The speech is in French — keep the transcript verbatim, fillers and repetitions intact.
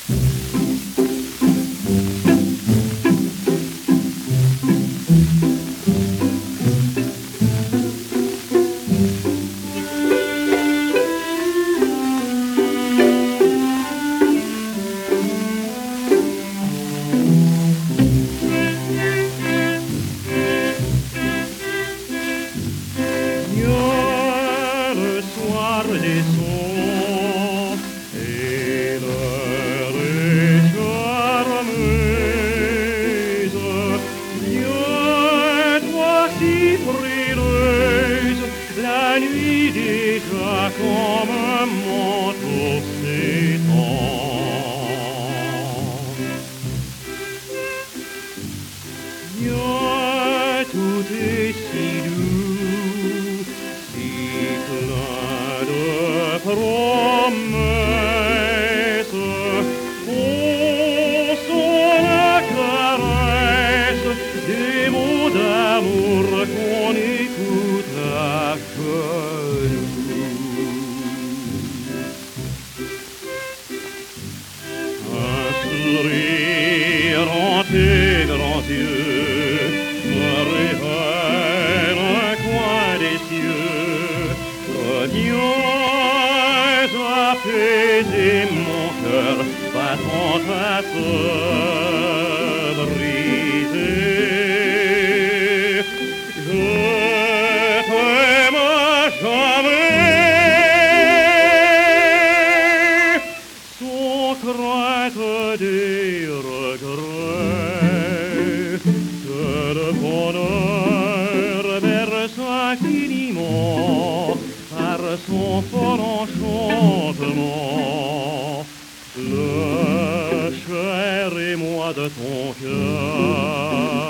La nuit déjà comme un manteau s'étend. Viens, tout est si doux, si plein de promesses. On sent la caresse des mots d'amour qu'on écoute à genoux. Un sourire en tes grands yeux me révèle un coin des cieux. Reviens apaiser mon cœur battant à feu brisé. Je t'aime jamais, sans crainte des regrets, que le bonheur berce infiniment par son fort enchantement le cher émoi de ton cœur.